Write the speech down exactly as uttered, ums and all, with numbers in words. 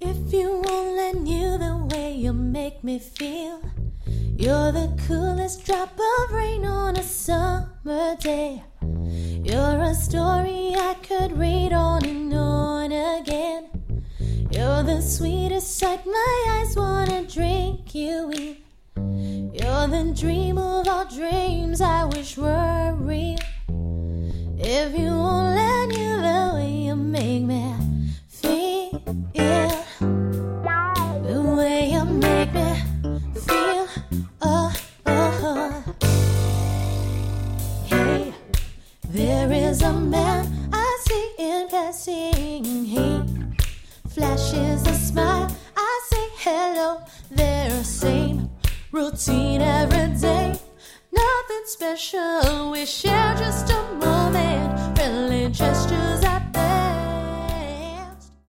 If you only knew the way you make me feel, you're the coolest drop of rain on a summer day. You're a story I could read on and on again. You're the sweetest sight my eyes wanna drink you in. You're the dream of all dreams I wish were real. If you only knew the way you make me feel, the way you make me feel, oh, oh, oh. Hey, there is a man I see in passing. He flashes a smile, I say hello. They're same routine every day. Nothing special, we share just a moment. Friendly gestures